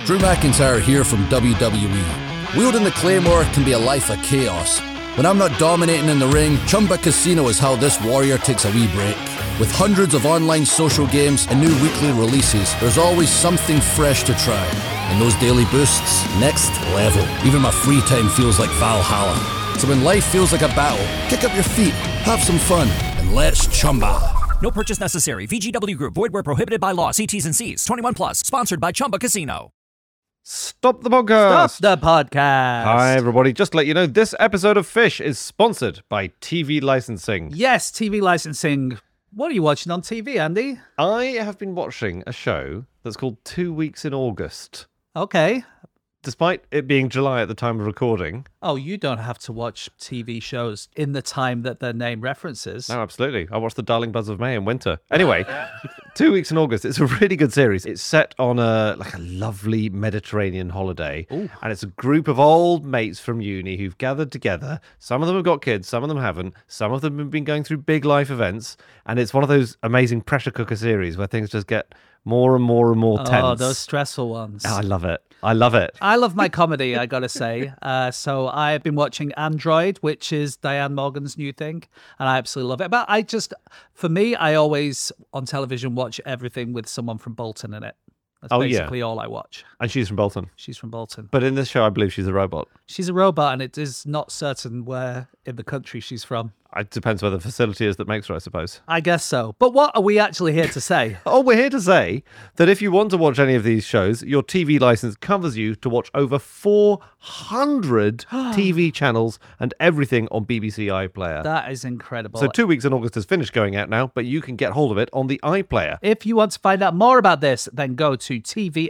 Drew McIntyre here from WWE. Wielding the Claymore can be a life of chaos. When I'm not dominating in the ring, Chumba Casino is how this warrior takes a wee break. With hundreds of online social games and new weekly releases, there's always something fresh to try. And those daily boosts, next level. Even my free time feels like Valhalla. So when life feels like a battle, kick up your feet, have some fun, and let's Chumba. No purchase necessary. VGW Group. Void where prohibited by law. See T's and C's. 21 plus. Sponsored by Chumba Casino. Stop the podcast. Stop the podcast. Hi, everybody. Just to let you know, this episode of Fish is sponsored by TV licensing. Yes, TV licensing. What are you watching on TV, Andy? I have been watching a show that's called 2 Weeks in August. Okay. Despite it being July at the time of recording. Oh, you don't have to watch TV shows in the time that their name references. No, absolutely. I watched The Darling Buzz of May in winter. Anyway, 2 Weeks in August. It's a really good series. It's set on a lovely Mediterranean holiday. Ooh. And it's a group of old mates from uni who've gathered together. Some of them have got kids, some of them haven't. Some of them have been going through big life events. And it's one of those amazing pressure cooker series where things just get more and more and more tense. Oh, those stressful ones. Oh, I love it. I love it. I love my comedy, I gotta say. So I've been watching Android, which is Diane Morgan's new thing, and I absolutely love it. But for me, I always on television watch everything with someone from Bolton in it. That's basically all I watch. And she's from Bolton. She's from Bolton. But in this show, I believe she's a robot. She's a robot, and it is not certain where in the country she's from. It depends where the facility is that makes her, I suppose. I guess so. But what are we actually here to say? Oh, we're here to say that if you want to watch any of these shows, your TV license covers you to watch over 400 TV channels and everything on BBC iPlayer. That is incredible. So 2 Weeks in August has finished going out now, but you can get hold of it on the iPlayer. If you want to find out more about this, then go to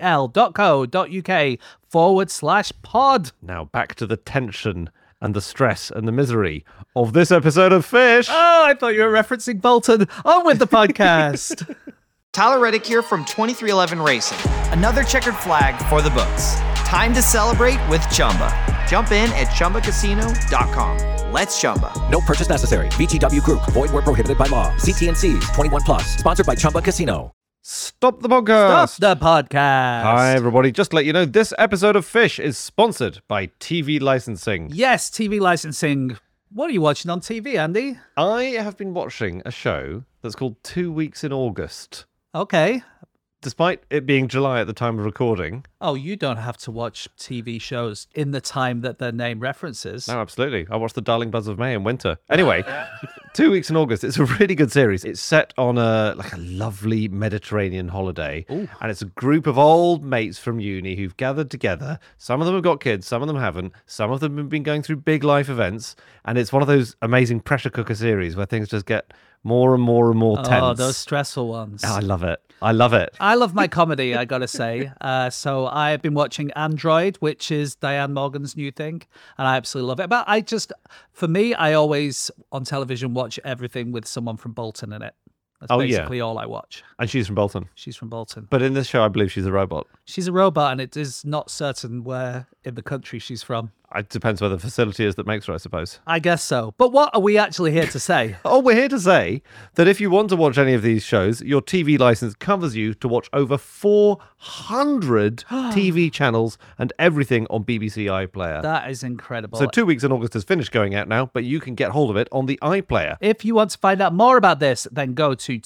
tvl.co.uk/pod. Now back to the tension and the stress and the misery of this episode of Fish. Oh, I thought you were referencing Bolton. On with the podcast. Tyler Reddick here from 2311 Racing. Another checkered flag for the books. Time to celebrate with Chumba. Jump in at ChumbaCasino.com. Let's Chumba. No purchase necessary. VGW Group. Void where prohibited by law. See T's and C's. 21 plus. Sponsored by Chumba Casino. Stop the podcast. Stop the podcast. Hi, everybody. Just to let you know, this episode of Fish is sponsored by TV licensing. Yes, TV licensing. What are you watching on TV, Andy? I have been watching a show that's called 2 Weeks in August. Okay. Despite it being July at the time of recording. Oh, you don't have to watch TV shows in the time that their name references. No, absolutely. I watched The Darling Buzz of May in winter. Anyway, 2 Weeks in August. It's a really good series. It's set on a lovely Mediterranean holiday. Ooh. And it's a group of old mates from uni who've gathered together. Some of them have got kids, some of them haven't. Some of them have been going through big life events. And it's one of those amazing pressure cooker series where things just get more and more and more tense. Oh, those stressful ones. Oh, I love it. I love it. I love my comedy, I gotta say. So I've been watching Android, which is Diane Morgan's new thing, and I absolutely love it. But for me, I always on television watch everything with someone from Bolton in it. That's basically all I watch. And she's from Bolton. She's from Bolton. But in this show, I believe she's a robot. She's a robot, and it is not certain where in the country she's from. It depends where the facility is that makes her, I suppose. I guess so. But what are we actually here to say? Oh, we're here to say that if you want to watch any of these shows, your TV license covers you to watch over 400 TV channels and everything on BBC iPlayer. That is incredible. So 2 Weeks in August has finished going out now, but you can get hold of it on the iPlayer. If you want to find out more about this, then go to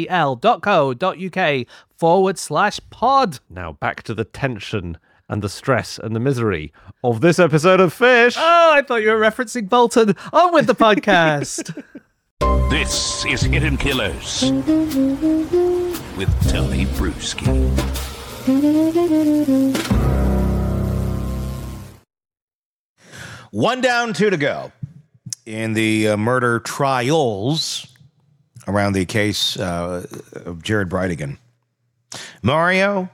tvl.co.uk/pod. Now back to the tension and the stress and the misery of this episode of Fish. Oh, I thought you were referencing Bolton. On with the podcast. This is Hidden Killers with Tony Bruschi. One down, two to go in the murder trials around the case of Jared Brightigan. Mario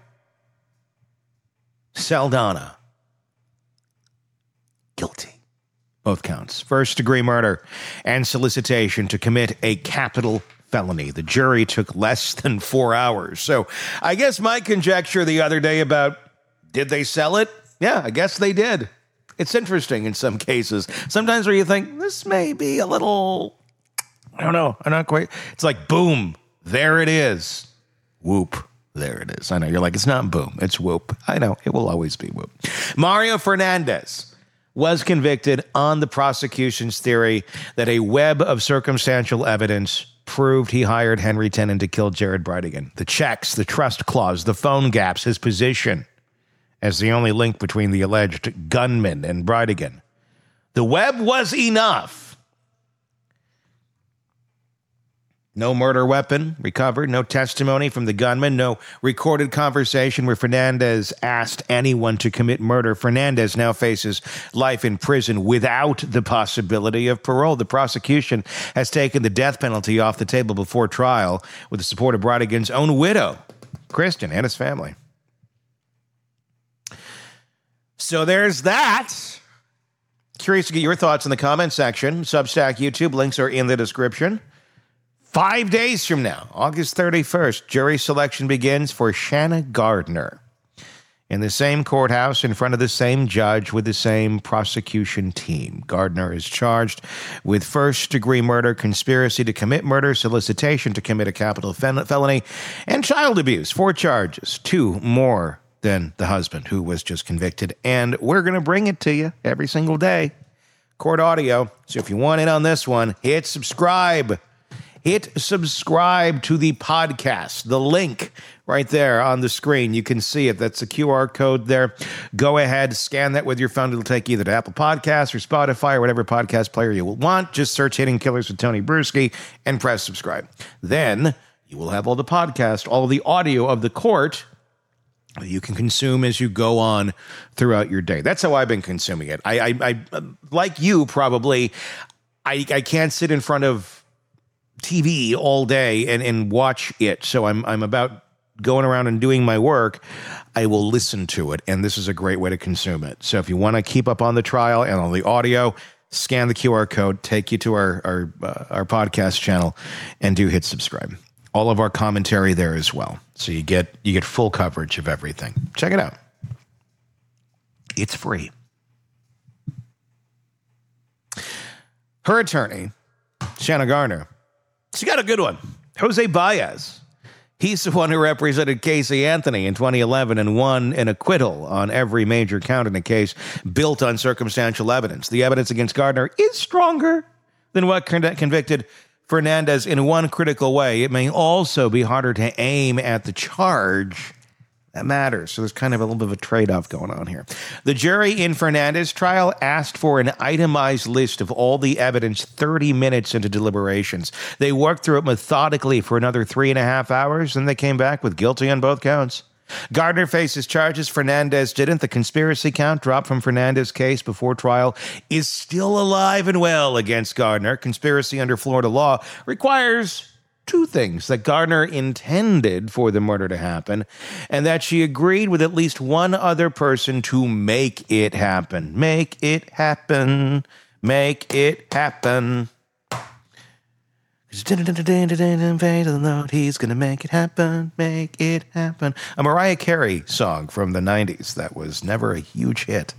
Saldana, guilty. Both counts. First-degree murder and solicitation to commit a capital felony. The jury took less than 4 hours. So I guess my conjecture the other day about did they sell it? Yeah, I guess they did. It's interesting in some cases. Sometimes where you think, this may be a little, I don't know, I'm not quite. It's like, boom, there it is. Whoop. There it is. I know. You're like, it's not boom. It's whoop. I know. It will always be whoop. Mario Fernandez was convicted on the prosecution's theory that a web of circumstantial evidence proved he hired Henry Tenen to kill Jared Bridegan. The checks, the trust clause, the phone gaps, his position as the only link between the alleged gunman and Bridegan. The web was enough. No murder weapon recovered, no testimony from the gunman, no recorded conversation where Fernandez asked anyone to commit murder. Fernandez now faces life in prison without the possibility of parole. The prosecution has taken the death penalty off the table before trial with the support of Bridegan's own widow, Kristen, and his family. So there's that. Curious to get your thoughts in the comment section. Substack, YouTube, links are in the description. 5 days from now, August 31st, jury selection begins for Shanna Gardner in the same courthouse in front of the same judge with the same prosecution team. Gardner is charged with first-degree murder, conspiracy to commit murder, solicitation to commit a capital felony, and child abuse. 4 charges, 2 more than the husband who was just convicted. And we're going to bring it to you every single day. Court audio. So if you want in on this one, hit subscribe. Hit subscribe to the podcast. The link right there on the screen. You can see it. That's a QR code there. Go ahead, scan that with your phone. It'll take you either to Apple Podcasts or Spotify or whatever podcast player you will want. Just search Hidden Killers with Tony Bruschi and press subscribe. Then you will have all the podcast, all of the audio of the court you can consume as you go on throughout your day. That's how I've been consuming it. I like you probably, I can't sit in front of TV all day and watch it. So I'm about going around and doing my work. I will listen to it, and this is a great way to consume it. So if you want to keep up on the trial and on the audio, scan the QR code, take you to our podcast channel, and do hit subscribe. All of our commentary there as well. So you get full coverage of everything. Check it out. It's free. Her attorney, Shanna Gardner, she got a good one. Jose Baez. He's the one who represented Casey Anthony in 2011 and won an acquittal on every major count in a case built on circumstantial evidence. The evidence against Gardner is stronger than what convicted Fernandez in one critical way. It may also be harder to aim at the charge that matters. So there's kind of a little bit of a trade-off going on here. The jury in Fernandez trial asked for an itemized list of all the evidence 30 minutes into deliberations. They worked through it methodically for another 3.5 hours, and they came back with guilty on both counts. Gardner faces charges Fernandez didn't. The conspiracy count dropped from Fernandez's case before trial is still alive and well against Gardner. Conspiracy under Florida law requires 2 things: that Gardner intended for the murder to happen, and that she agreed with at least one other person to make it happen. Make it happen. Make it happen. He's going to make it happen. Make it happen. A Mariah Carey song from the 90s that was never a huge hit.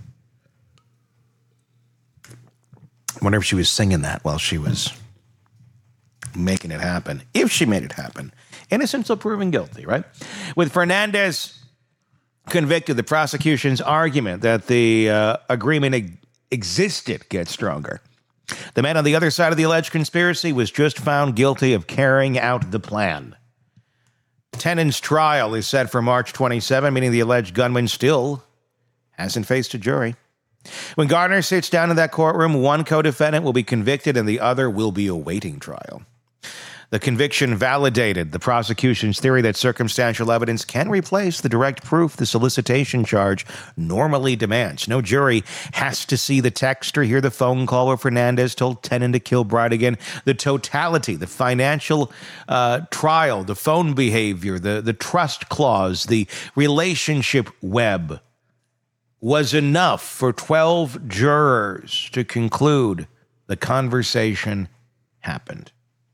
I wonder if she was singing that while she was making it happen, if she made it happen. Innocent till proven guilty, right? With Fernandez convicted, the prosecution's argument that the agreement existed gets stronger. The man on the other side of the alleged conspiracy was just found guilty of carrying out the plan. Tenen's trial is set for March 27, meaning the alleged gunman still hasn't faced a jury. When Gardner sits down in that courtroom, one co-defendant will be convicted and the other will be awaiting trial. The conviction validated the prosecution's theory that circumstantial evidence can replace the direct proof the solicitation charge normally demands. No jury has to see the text or hear the phone call where Fernandez told Tenen to kill Bridegan. The totality, the financial trial, the phone behavior, the trust clause, the relationship web was enough for 12 jurors to conclude the conversation happened.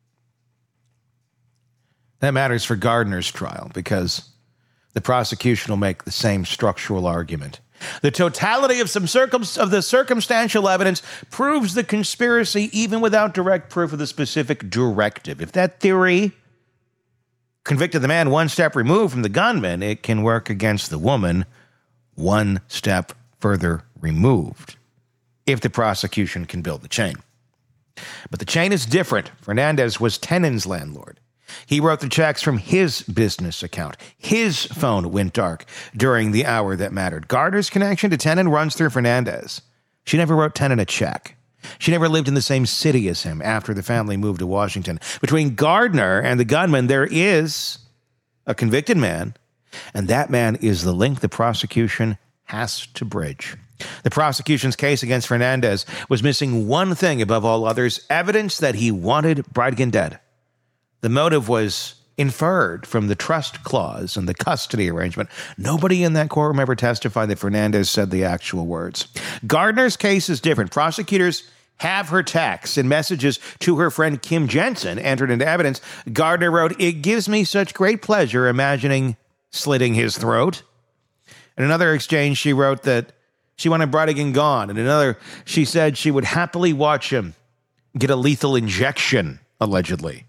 That matters for Gardner's trial because the prosecution will make the same structural argument. The totality of the circumstantial evidence proves the conspiracy even without direct proof of the specific directive. If that theory convicted the man one step removed from the gunman, it can work against the woman one step further removed if the prosecution can build the chain. But the chain is different. Fernandez was Tenen's landlord. He wrote the checks from his business account. His phone went dark during the hour that mattered. Gardner's connection to Tenen runs through Fernandez. She never wrote Tenen a check. She never lived in the same city as him after the family moved to Washington. Between Gardner and the gunman, there is a convicted man, and that man is the link the prosecution has to bridge. The prosecution's case against Fernandez was missing one thing above all others: evidence that he wanted Braidgen dead. The motive was inferred from the trust clause and the custody arrangement. Nobody in that courtroom ever testified that Fernandez said the actual words. Gardner's case is different. Prosecutors have her texts and messages to her friend Kim Jensen entered into evidence. Gardner wrote, "It gives me such great pleasure imagining slitting his throat." In another exchange, she wrote that she wanted Braidgen gone. In another, she said she would happily watch him get a lethal injection, allegedly.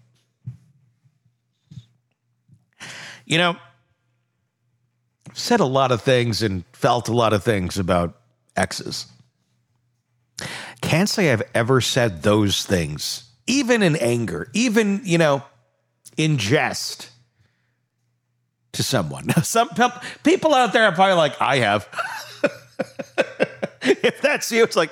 You know, I've said a lot of things and felt a lot of things about exes. Can't say I've ever said those things, even in anger, even, in jest to someone. Some people out there are probably like, I have. If that's you, it's like,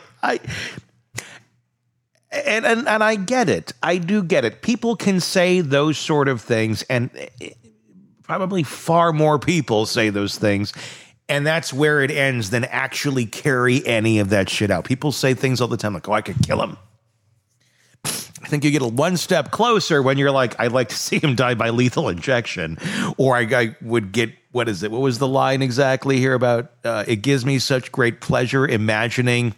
and I get it. I do get it. People can say those sort of things, and probably far more people say those things, and that's where it ends than actually carry any of that shit out. People say things all the time like, oh, I could kill him. I think you get one step closer when you're like, I'd like to see him die by lethal injection. Or I would get, what is it? What was the line exactly here about, it gives me such great pleasure imagining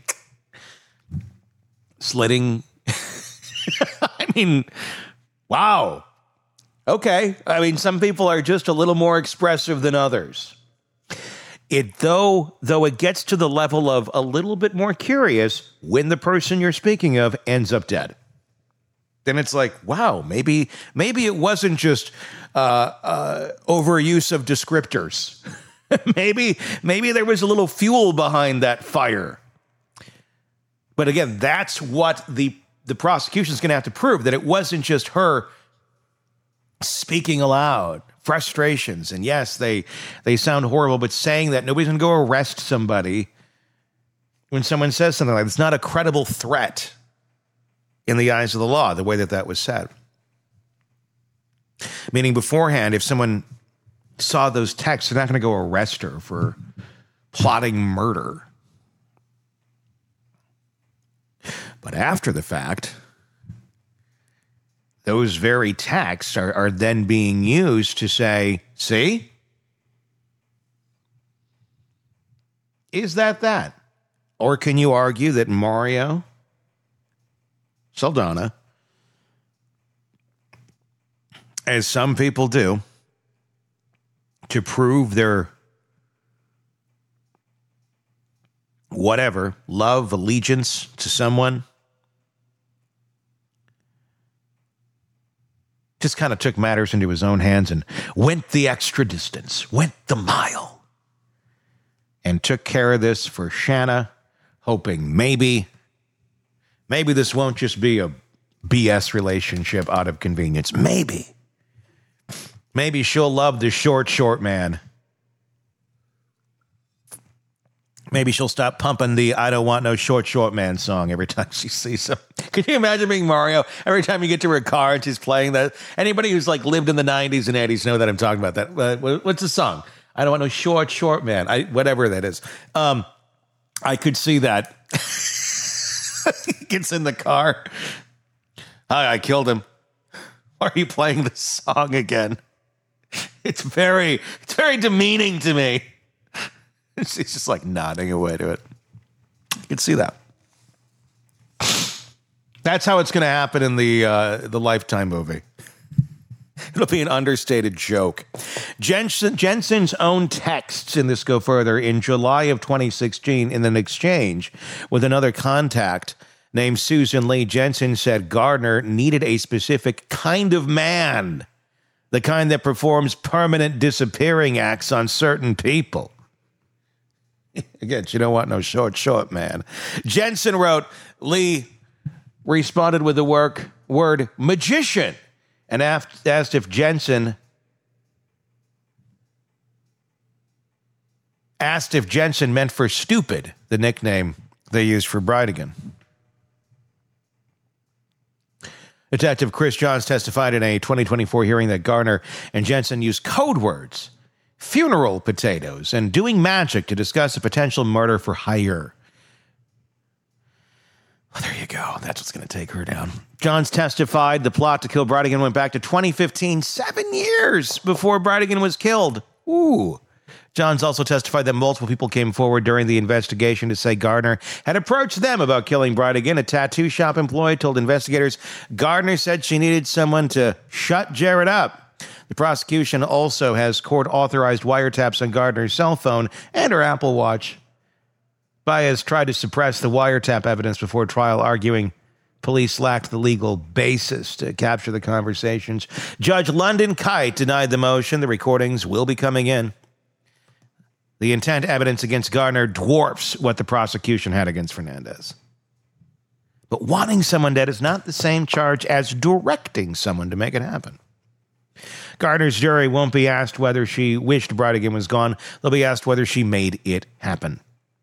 slitting. I mean, wow. Okay. I mean, some people are just a little more expressive than others. Though it gets to the level of a little bit more curious when the person you're speaking of ends up dead. Then it's like, wow, maybe it wasn't just overuse of descriptors. maybe there was a little fuel behind that fire. But again, that's what the prosecution's going to have to prove, that it wasn't just her speaking aloud, frustrations. And yes, they sound horrible, but saying that nobody's going to go arrest somebody when someone says something like that. It's not a credible threat in the eyes of the law, the way that was said. Meaning beforehand, if someone saw those texts, they're not going to go arrest her for plotting murder. But after the fact, those very texts are then being used to say, see? Is that? Or can you argue that Mario Saldana, as some people do, to prove their whatever, love, allegiance to someone, just kind of took matters into his own hands and went the extra distance, went the mile, and took care of this for Shanna, hoping maybe this won't just be a BS relationship out of convenience. Maybe she'll love the short man. Maybe she'll stop pumping the I don't want no short man song every time she sees him. Can you imagine being Mario? Every time you get to her car and she's playing that. Anybody who's like lived in the 90s and 80s know that I'm talking about that. What's the song? I don't want no short man. Whatever that is. I could see that. He gets in the car. Hi, I killed him. Why are you playing this song again? It's very demeaning to me. She's just like nodding away to it. You can see that. That's how it's going to happen in the Lifetime movie. It'll be an understated joke. Jensen's own texts in this go further. In July of 2016, in an exchange with another contact named Susan Lee, Jensen said Gardner needed a specific kind of man The kind that performs permanent disappearing acts on certain people. Again, you don't want no short man. Jensen wrote, Lee responded with the word magician and asked if Jensen meant for stupid, the nickname they used for Bridegan. Detective Chris Johns testified in a 2024 hearing that Garner and Jensen used code words, funeral potatoes, and doing magic to discuss a potential murder for hire. Well, there you go. That's what's going to take her down. Johns testified the plot to kill Bridegan went back to 2015, 7 years before Bridegan was killed. Ooh. Johns also testified that multiple people came forward during the investigation to say Gardner had approached them about killing Bridegan. A tattoo shop employee told investigators Gardner said she needed someone to shut Jared up. The prosecution also has court-authorized wiretaps on Gardner's cell phone and her Apple Watch. Baez tried to suppress the wiretap evidence before trial, arguing police lacked the legal basis to capture the conversations. Judge London Kite denied the motion. The recordings will be coming in. The intent evidence against Gardner dwarfs what the prosecution had against Fernandez. But wanting someone dead is not the same charge as directing someone to make it happen. Gardner's jury won't be asked whether she wished Bridegan was gone. They'll be asked whether she made it happen.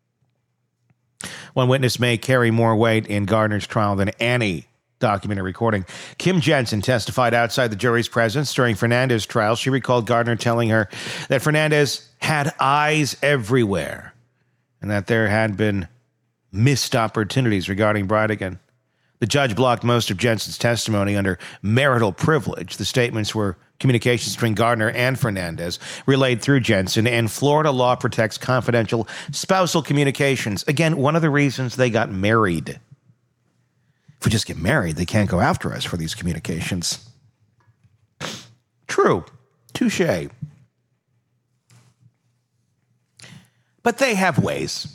One witness may carry more weight in Gardner's trial than any documented recording. Kim Jensen testified outside the jury's presence during Fernandez's trial. She recalled Gardner telling her that Fernandez had eyes everywhere and that there had been missed opportunities regarding Bridegan. The judge blocked most of Jensen's testimony under marital privilege. The statements were communications between Gardner and Fernandez relayed through Jensen, and Florida law protects confidential spousal communications. Again, one of the reasons they got married. If we just get married, they can't go after us for these communications. True. Touché. But they have ways.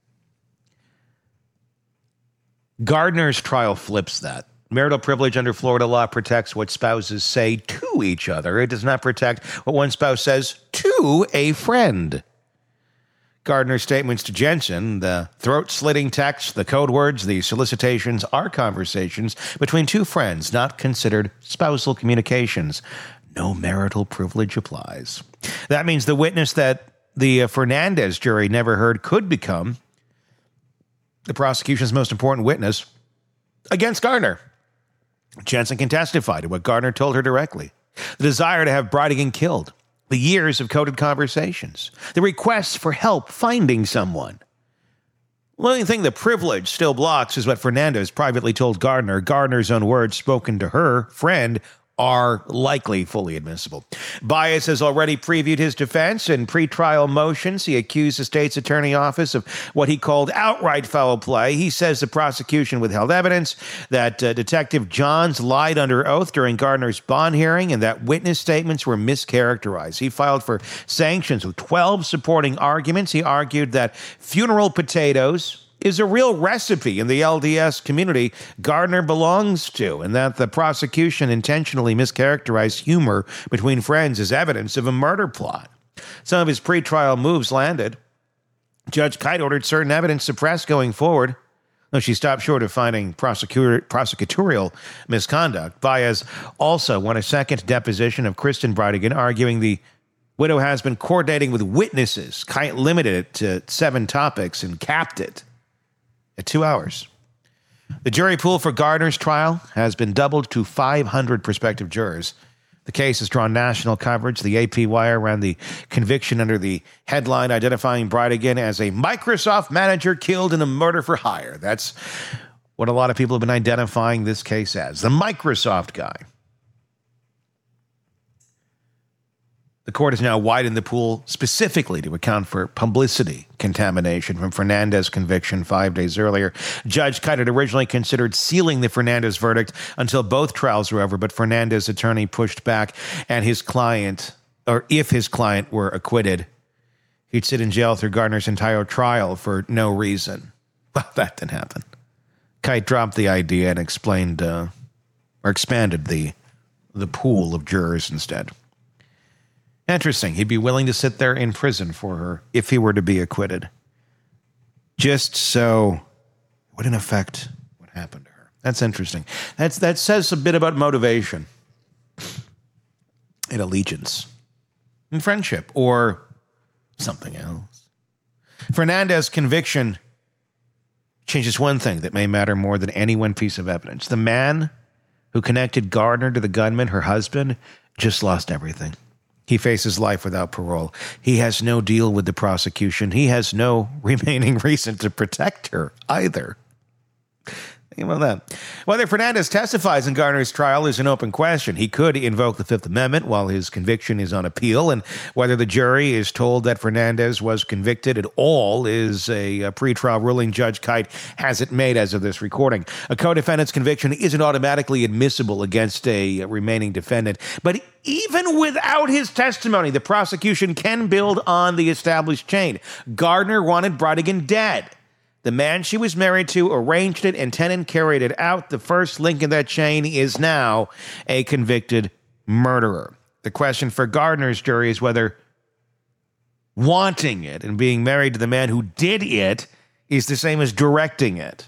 Gardner's trial flips that. Marital privilege under Florida law protects what spouses say to each other. It does not protect what one spouse says to a friend. Gardner's statements to Jensen, the throat-slitting text, the code words, the solicitations are conversations between two friends, not considered spousal communications. No marital privilege applies. That means the witness that the Fernandez jury never heard could become the prosecution's most important witness against Gardner. Jensen can testify to what Gardner told her directly. The desire to have Bridegan killed. The years of coded conversations. The requests for help finding someone. The only thing the privilege still blocks is what Fernandez privately told Gardner. Gardner's own words spoken to her friend are likely fully admissible. Baez has already previewed his defense in pretrial motions. He accused the state's attorney office of what he called outright foul play. He says the prosecution withheld evidence, that Detective Johns lied under oath during Gardner's bond hearing, and that witness statements were mischaracterized. He filed for sanctions with 12 supporting arguments. He argued that funeral potatoes is a real recipe in the LDS community Gardner belongs to, and that the prosecution intentionally mischaracterized humor between friends as evidence of a murder plot. Some of his pretrial moves landed. Judge Kite ordered certain evidence suppressed going forward, though she stopped short of finding prosecutorial misconduct. Baez also won a second deposition of Kristen Bridegan, arguing the widow has been coordinating with witnesses. Kite limited it to 7 topics and capped it at 2 hours. The jury pool for Gardner's trial has been doubled to 500 prospective jurors. The case has drawn national coverage. The AP Wire ran the conviction under the headline identifying Bridegan as a Microsoft manager killed in a murder for hire. That's what a lot of people have been identifying this case as, the Microsoft guy. The court has now widened the pool specifically to account for publicity contamination from Fernandez's conviction 5 days earlier. Judge Kite had originally considered sealing the Fernandez verdict until both trials were over, but Fernandez's attorney pushed back, and his client, or if his client were acquitted, he'd sit in jail through Gardner's entire trial for no reason. Well, that didn't happen. Kite dropped the idea and explained, or expanded the pool of jurors instead. Interesting. He'd be willing to sit there in prison for her if he were to be acquitted. Just so it wouldn't affect what happened to her. That's interesting. That says a bit about motivation and allegiance and friendship or something else. Fernandez's conviction changes one thing that may matter more than any one piece of evidence. The man who connected Gardner to the gunman, her husband, just lost everything. He faces life without parole. He has no deal with the prosecution. He has no remaining reason to protect her either. Think about that. Whether Fernandez testifies in Gardner's trial is an open question. He could invoke the Fifth Amendment while his conviction is on appeal, and whether the jury is told that Fernandez was convicted at all is a pretrial ruling Judge Kite hasn't made as of this recording. A co-defendant's conviction isn't automatically admissible against a remaining defendant, but even without his testimony, the prosecution can build on the established chain. Gardner wanted Bridegan dead. The man she was married to arranged it, and Tennant carried it out. The first link in that chain is now a convicted murderer. The question for Gardner's jury is whether wanting it and being married to the man who did it is the same as directing it.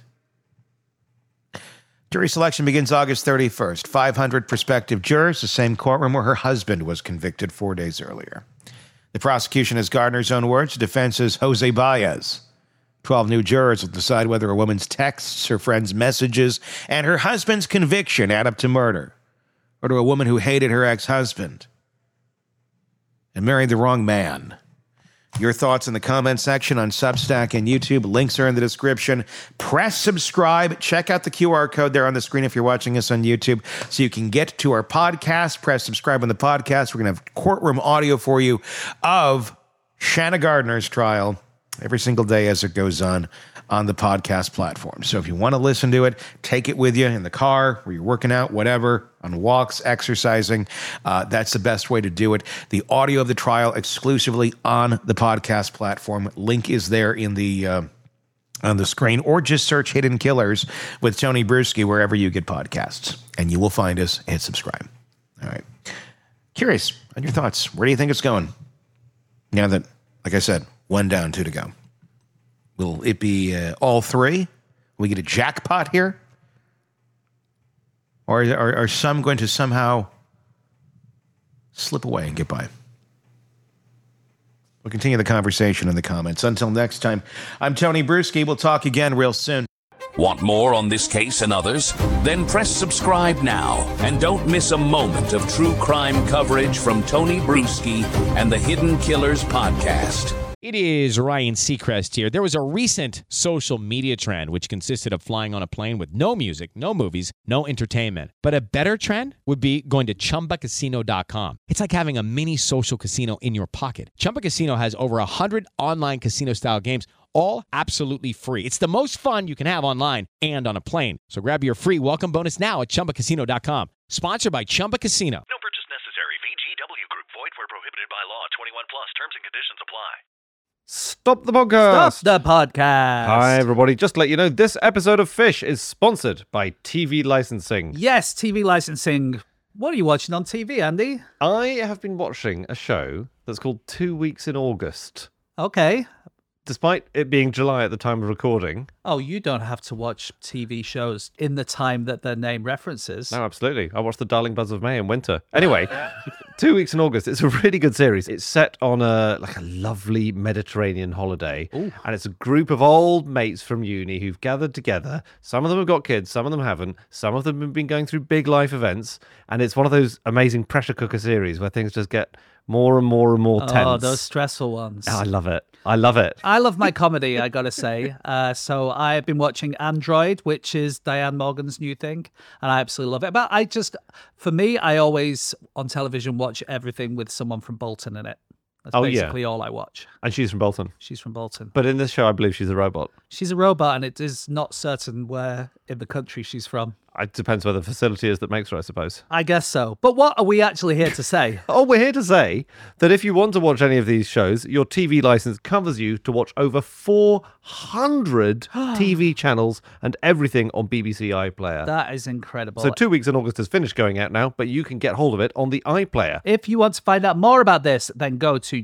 Jury selection begins August 31st. 500 prospective jurors, the same courtroom where her husband was convicted 4 days earlier. The prosecution has Gardner's own words. The defense is Jose Baez. 12 new jurors will decide whether a woman's texts, her friend's messages, and her husband's conviction add up to murder, or to a woman who hated her ex-husband and married the wrong man. Your thoughts in the comment section on Substack and YouTube. Links are in the description. Press subscribe. Check out the QR code there on the screen if you're watching us on YouTube so you can get to our podcast. Press subscribe on the podcast. We're going to have courtroom audio for you of Shanna Gardner's trial every single day as it goes on the podcast platform. So if you want to listen to it, take it with you in the car, where you're working out, whatever, on walks, exercising. That's the best way to do it. The audio of the trial exclusively on the podcast platform. Link is there in the on the screen, or just search Hidden Killers with Tony Bruschi wherever you get podcasts, and you will find us. Hit subscribe. All right. Curious on your thoughts. Where do you think it's going? Now that, like I said, 1 down, 2 to go. Will it be all 3? Will we get a jackpot here? Or are some going to somehow slip away and get by? We'll continue the conversation in the comments. Until next time, I'm Tony Bruschi. We'll talk again real soon. Want more on this case and others? Then press subscribe now and don't miss a moment of true crime coverage from Tony Bruschi and the Hidden Killers podcast. It is Ryan Seacrest here. There was a recent social media trend which consisted of flying on a plane with no music, no movies, no entertainment. But a better trend would be going to ChumbaCasino.com. It's like having a mini social casino in your pocket. Chumba Casino has over 100 online casino-style games, all absolutely free. It's the most fun you can have online and on a plane. So grab your free welcome bonus now at ChumbaCasino.com. Sponsored by Chumba Casino. No purchase necessary. VGW Group. Void where prohibited by law. 21 plus. Terms and conditions apply. Stop the podcast. Stop the podcast. Hi, everybody. Just to let you know, this episode of Fish is sponsored by TV licensing. Yes, TV licensing. What are you watching on TV, Andy? I have been watching a show that's called 2 Weeks in August. Okay. Despite it being July at the time of recording. Oh, you don't have to watch TV shows in the time that their name references. No, absolutely. I watched The Darling Buzz of May in winter. Anyway, 2 Weeks in August. It's a really good series. It's set on a lovely Mediterranean holiday. Ooh. And it's a group of old mates from uni who've gathered together. Some of them have got kids, some of them haven't. Some of them have been going through big life events. And it's one of those amazing pressure cooker series where things just get more and more and more tense. Oh, those stressful ones. Oh, I love it. I love it. I love my comedy, I gotta say. So I've been watching Android, which is Diane Morgan's new thing, and I absolutely love it. But for me, I always on television watch everything with someone from Bolton in it. That's basically all I watch. And she's from Bolton. She's from Bolton. But in this show, I believe she's a robot. She's a robot, and it is not certain where in the country she's from. It depends where the facility is that makes her, I suppose. I guess so. But what are we actually here to say? Oh, we're here to say that if you want to watch any of these shows, your TV license covers you to watch over 400 TV channels and everything on BBC iPlayer. That is incredible. So 2 weeks in August has finished going out now, but you can get hold of it on the iPlayer. If you want to find out more about this, then go to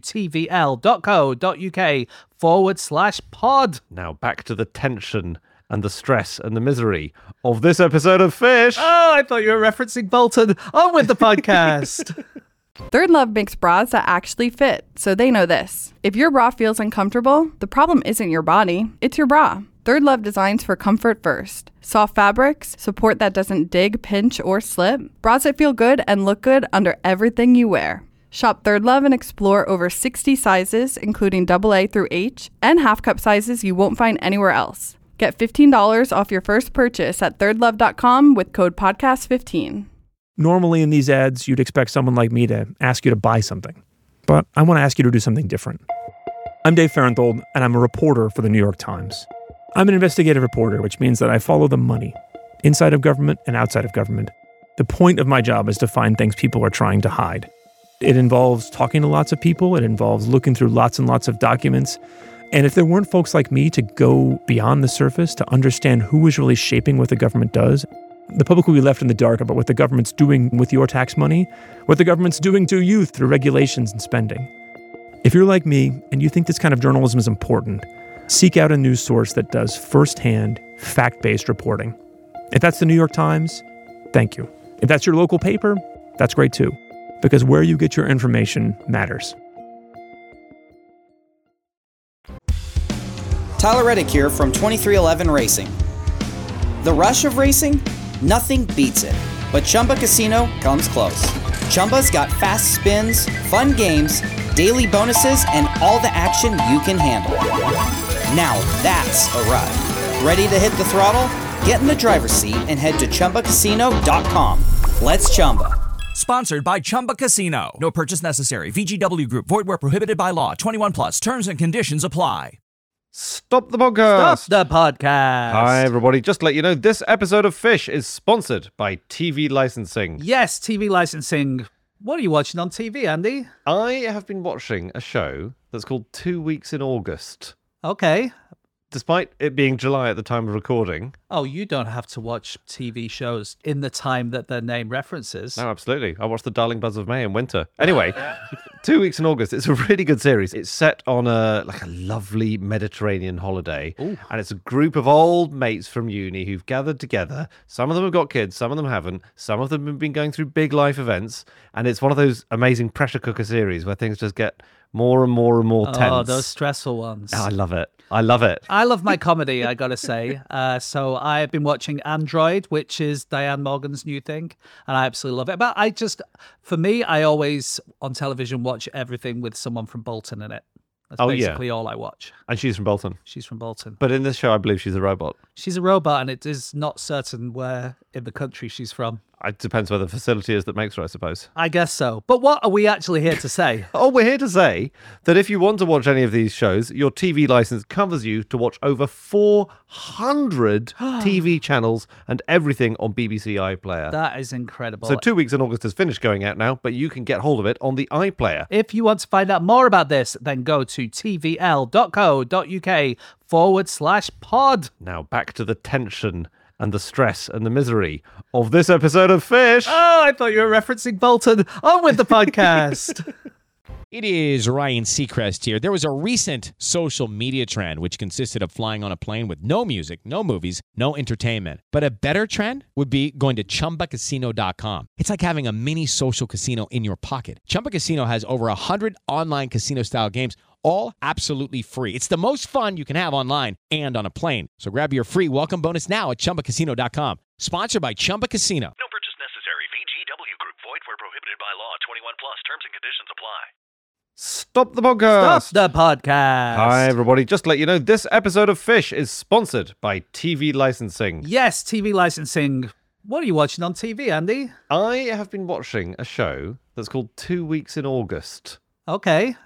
tvl.co.uk/pod. Now back to the tension and the stress and the misery of this episode of Fish. Oh, I thought you were referencing Bolton. On with the podcast. Third Love makes bras that actually fit, so they know this. If your bra feels uncomfortable, the problem isn't your body, it's your bra. Third Love designs for comfort first. Soft fabrics, support that doesn't dig, pinch, or slip. Bras that feel good and look good under everything you wear. Shop Third Love and explore over 60 sizes, including AA through H, and half cup sizes you won't find anywhere else. Get $15 off your first purchase at thirdlove.com with code podcast15. Normally in these ads, you'd expect someone like me to ask you to buy something. But I want to ask you to do something different. I'm Dave Farenthold, and I'm a reporter for the New York Times. I'm an investigative reporter, which means that I follow the money, inside of government and outside of government. The point of my job is to find things people are trying to hide. It involves talking to lots of people. It involves looking through lots and lots of documents. And if there weren't folks like me to go beyond the surface to understand who is really shaping what the government does, the public will be left in the dark about what the government's doing with your tax money, what the government's doing to you through regulations and spending. If you're like me and you think this kind of journalism is important, seek out a news source that does firsthand, fact-based reporting. If that's the New York Times, thank you. If that's your local paper, that's great too, because where you get your information matters. Tyler Reddick here from 2311 Racing. The rush of racing? Nothing beats it. But Chumba Casino comes close. Chumba's got fast spins, fun games, daily bonuses, and all the action you can handle. Now that's a ride. Ready to hit the throttle? Get in the driver's seat and head to ChumbaCasino.com. Let's Chumba. Sponsored by Chumba Casino. No purchase necessary. VGW Group. Void where prohibited by law. 21 plus. Terms and conditions apply. Stop the podcast. Stop the podcast. Hi, everybody. Just to let you know, this episode of Fish is sponsored by TV licensing. Yes, TV licensing. What are you watching on TV, Andy? I have been watching a show that's called 2 Weeks in August. Okay. Despite it being July at the time of recording. Oh, you don't have to watch TV shows in the time that their name references. No, absolutely. I watched The Darling Buzz of May in winter. Anyway, 2 Weeks in August. It's a really good series. It's set on a lovely Mediterranean holiday. Ooh. And it's a group of old mates from uni who've gathered together. Some of them have got kids, some of them haven't. Some of them have been going through big life events. And it's one of those amazing pressure cooker series where things just get more and more and more tense. Oh, those stressful ones. Oh, I love it. I love it. I love my comedy, I gotta say. So I've been watching Android, which is Diane Morgan's new thing, and I absolutely love it. But for me, I always on television watch everything with someone from Bolton in it. That's basically all I watch. And she's from Bolton. She's from Bolton. But in this show, I believe she's a robot. She's a robot, and it is not certain where in the country she's from. It depends where the facility is that makes her, I suppose. I guess so. But what are we actually here to say? Oh, we're here to say that if you want to watch any of these shows, your TV license covers you to watch over 400 TV channels and everything on BBC iPlayer. That is incredible. So 2 weeks in August has finished going out now, but you can get hold of it on the iPlayer. If you want to find out more about this, then go to tvl.co.uk/pod. Now back to the tension and the stress and the misery of this episode of Fish. Oh, I thought you were referencing Bolton. On with the podcast. It is Ryan Seacrest here. There was a recent social media trend which consisted of flying on a plane with no music, no movies, no entertainment. But a better trend would be going to ChumbaCasino.com. It's like having a mini social casino in your pocket. Chumba Casino has over 100 online casino-style games, all absolutely free. It's the most fun you can have online and on a plane. So grab your free welcome bonus now at ChumbaCasino.com. Sponsored by Chumba Casino. No purchase necessary. VGW Group. Void where prohibited by law. 21 plus. Terms and conditions apply. Stop the podcast. Stop the podcast. Hi, everybody. Just to let you know, this episode of Fish is sponsored by TV licensing. Yes, TV licensing. What are you watching on TV, Andy? I have been watching a show that's called 2 Weeks in August. Okay.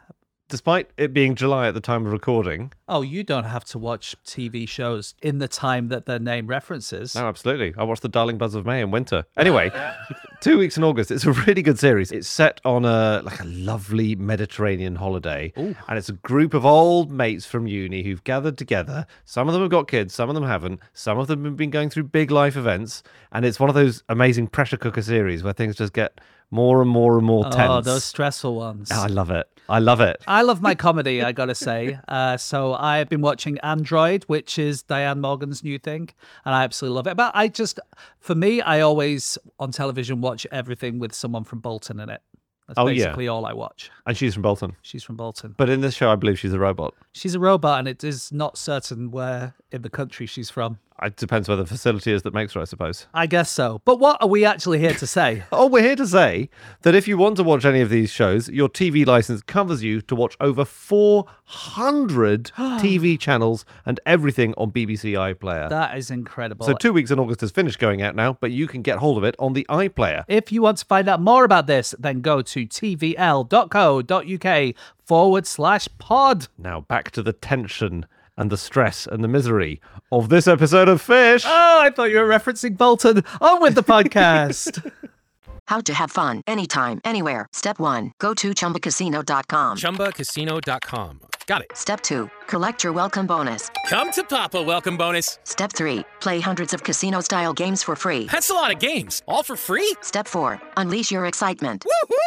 Despite it being July at the time of recording. Oh, you don't have to watch TV shows in the time that their name references. No, absolutely. I watched The Darling Buzz of May in winter. Anyway, 2 weeks in August. It's a really good series. It's set on a lovely Mediterranean holiday. Ooh. And it's a group of old mates from uni who've gathered together. Some of them have got kids, some of them haven't. Some of them have been going through big life events. And it's one of those amazing pressure cooker series where things just get more and more and more tense. Oh, those stressful ones. Oh, I love it. I love it. I love my comedy, I gotta say. So I've been watching Android, which is Diane Morgan's new thing, and I absolutely love it. But for me, I always on television watch everything with someone from Bolton in it. That's basically all I watch. And she's from Bolton. She's from Bolton. But in this show, I believe she's a robot. She's a robot, and it is not certain where in the country she's from. It depends where the facility is that makes her, I suppose. I guess so. But what are we actually here to say? Oh, we're here to say that if you want to watch any of these shows, your TV license covers you to watch over 400 TV channels and everything on BBC iPlayer. That is incredible. So 2 weeks in August has finished going out now, but you can get hold of it on the iPlayer. If you want to find out more about this, then go to tvl.co.uk/pod. Now back to the tension and the stress and the misery of this episode of Fish. Oh, I thought you were referencing Bolton. On with the podcast. How to have fun anytime, anywhere. Step 1. Go to ChumbaCasino.com. ChumbaCasino.com. Got it. Step 2. Collect your welcome bonus. Come to Papa welcome bonus. Step 3. Play hundreds of casino-style games for free. That's a lot of games. All for free? Step 4. Unleash your excitement. Woohoo!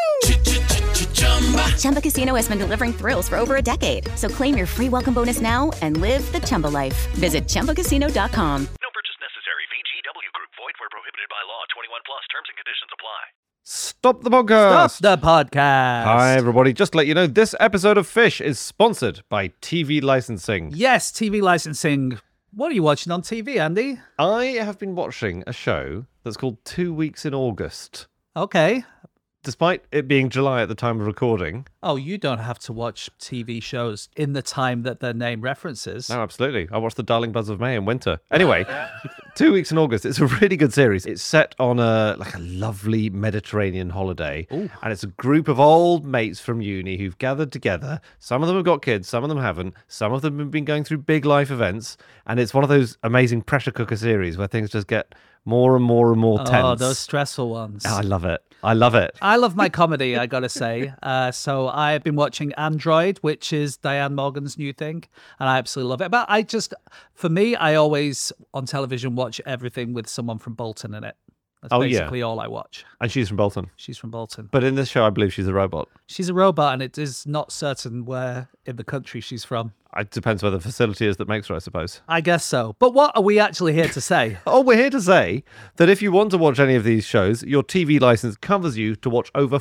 Chumba Casino has been delivering thrills for over a decade. So claim your free welcome bonus now and live the Chumba life. Visit ChumbaCasino.com. No purchase necessary. VGW Group. Void where prohibited by law. 21 plus. Terms and conditions apply. Stop the podcast. Stop the podcast. Hi, everybody. Just to let you know, this episode of Fish is sponsored by TV licensing. Yes, TV licensing. What are you watching on TV, Andy? I have been watching a show that's called 2 Weeks in August. Okay. Despite it being July at the time of recording. Oh, you don't have to watch TV shows in the time that their name references. No, absolutely. I watched The Darling Buzz of May in winter. Anyway, 2 weeks in August. It's a really good series. It's set on a lovely Mediterranean holiday. Ooh. And it's a group of old mates from uni who've gathered together. Some of them have got kids, some of them haven't. Some of them have been going through big life events. And it's one of those amazing pressure cooker series where things just get more and more and more tense. Oh, those stressful ones. Oh, I love it. I love it. I love my comedy, I gotta say. So I've been watching Android, which is Diane Morgan's new thing, and I absolutely love it. But for me, I always on television watch everything with someone from Bolton in it. That's basically all I watch. And she's from Bolton. She's from Bolton. But in this show, I believe she's a robot. She's a robot, and it is not certain where in the country she's from. It depends where the facility is that makes her, I suppose. I guess so. But what are we actually here to say? Oh, we're here to say that if you want to watch any of these shows, your TV license covers you to watch over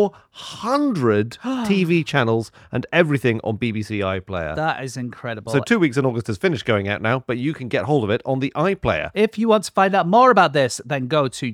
400 TV channels and everything on BBC iPlayer. That is incredible. So 2 weeks in August has finished going out now, but you can get hold of it on the iPlayer. If you want to find out more about this, then go to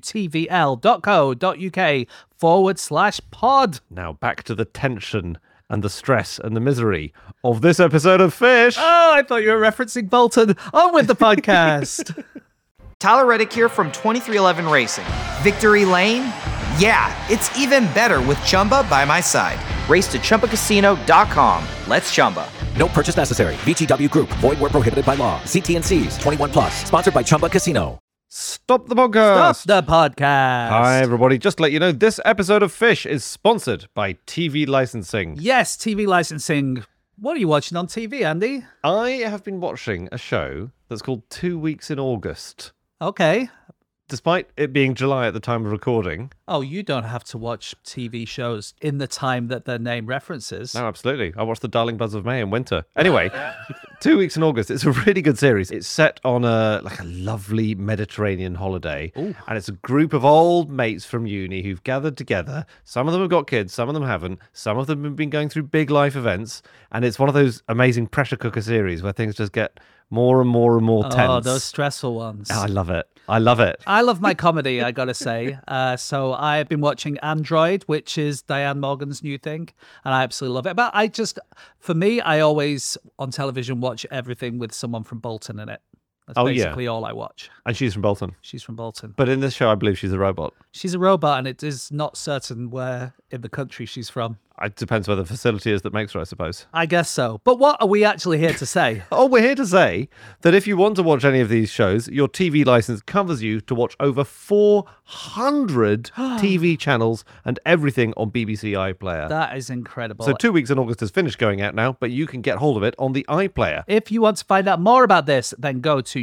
tvl.co.uk/pod. Now back to the tension and the stress and the misery of this episode of Fish. Oh, I thought you were referencing Bolton. On with the podcast. Tyler Reddick here from 2311 Racing. Victory Lane? Yeah, it's even better with Chumba by my side. Race to ChumbaCasino.com. Let's Chumba. No purchase necessary. VGW Group. Void where prohibited by law. See T&Cs. 21 plus. Sponsored by Chumba Casino. Stop the podcast. Stop the podcast. Hi, everybody. Just to let you know, this episode of Fish is sponsored by TV licensing. Yes, TV licensing. What are you watching on TV, Andy? I have been watching a show that's called 2 Weeks in August. Okay. Despite it being July at the time of recording. Oh, you don't have to watch TV shows in the time that their name references. No, absolutely. I watched The Darling Buzz of May in winter. Anyway, 2 weeks in August. It's a really good series. It's set on a lovely Mediterranean holiday. Ooh. And it's a group of old mates from uni who've gathered together. Some of them have got kids, some of them haven't. Some of them have been going through big life events. And it's one of those amazing pressure cooker series where things just get more and more and more tense. Oh, those stressful ones. Oh, I love it. I love it. I love my comedy, I gotta say. So I've been watching Android, which is Diane Morgan's new thing, and I absolutely love it. But for me, I always on television watch everything with someone from Bolton in it. That's basically all I watch. And she's from Bolton. She's from Bolton. But in this show, I believe she's a robot. She's a robot, and it is not certain where in the country she's from. It depends where the facility is that makes her, I suppose. I guess so. But what are we actually here to say? We're here to say that if you want to watch any of these shows, your TV license covers you to watch over 400 TV channels and everything on BBC iPlayer. That is incredible. So 2 Weeks in August has finished going out now, but you can get hold of it on the iPlayer. If you want to find out more about this, then go to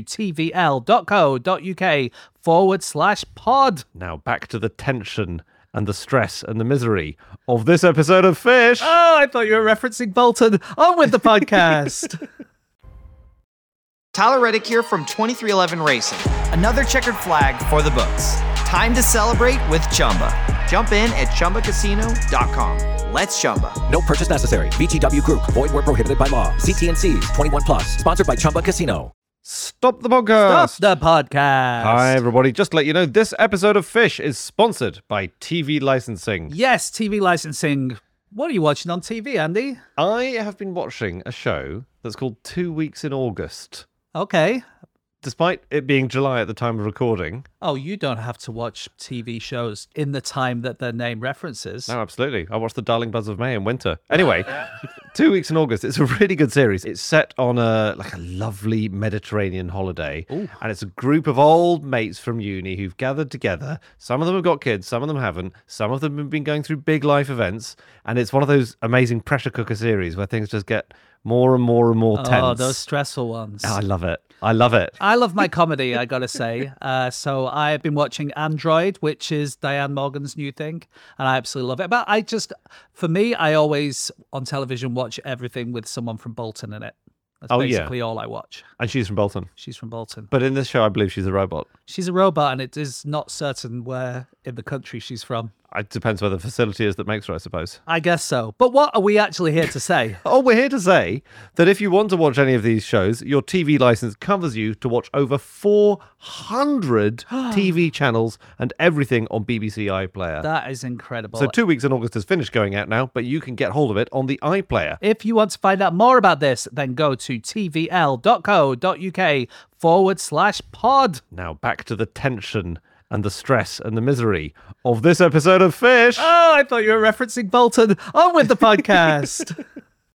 tvl.co.uk/pod. Now back to the tension and the stress and the misery of this episode of Fish. Oh, I thought you were referencing Bolton. On with the podcast. Tyler Reddick here from 2311 Racing. Another checkered flag for the books. Time to celebrate with Chumba. Jump in at ChumbaCasino.com. Let's Chumba. No purchase necessary. VGW Group. Void where prohibited by law. See T&Cs. 21+. Sponsored by Chumba Casino. Stop the podcast. Stop the podcast. Hi, everybody. Just to let you know, this episode of Fish is sponsored by TV licensing. Yes, TV licensing. What are you watching on TV, Andy? I have been watching a show that's called 2 Weeks in August. Okay. Despite it being July at the time of recording. Oh, you don't have to watch TV shows in the time that their name references. No, absolutely. I watched The Darling Buzz of May in winter. Anyway, 2 Weeks in August. It's a really good series. It's set on a lovely Mediterranean holiday. Ooh. And it's a group of old mates from uni who've gathered together. Some of them have got kids, some of them haven't. Some of them have been going through big life events. And it's one of those amazing pressure cooker series where things just get more and more and more tense. Oh, those stressful ones. I love it. I love it. I love my comedy, I gotta say. So I've been watching Android, which is Diane Morgan's new thing, and I absolutely love it. But for me, I always on television watch everything with someone from Bolton in it. That's basically all I watch. And she's from Bolton. She's from Bolton. But in this show, I believe she's a robot. She's a robot, and it is not certain where in the country she's from. It depends where the facility is that makes her, I suppose. I guess so. But what are we actually here to say? We're here to say that if you want to watch any of these shows, your TV license covers you to watch over 400 TV channels and everything on BBC iPlayer. That is incredible. So 2 Weeks in August has finished going out now, but you can get hold of it on the iPlayer. If you want to find out more about this, then go to tvl.co.uk/pod. Now back to the tension and the stress and the misery of this episode of Fish. Oh, I thought you were referencing Bolton. On with the podcast.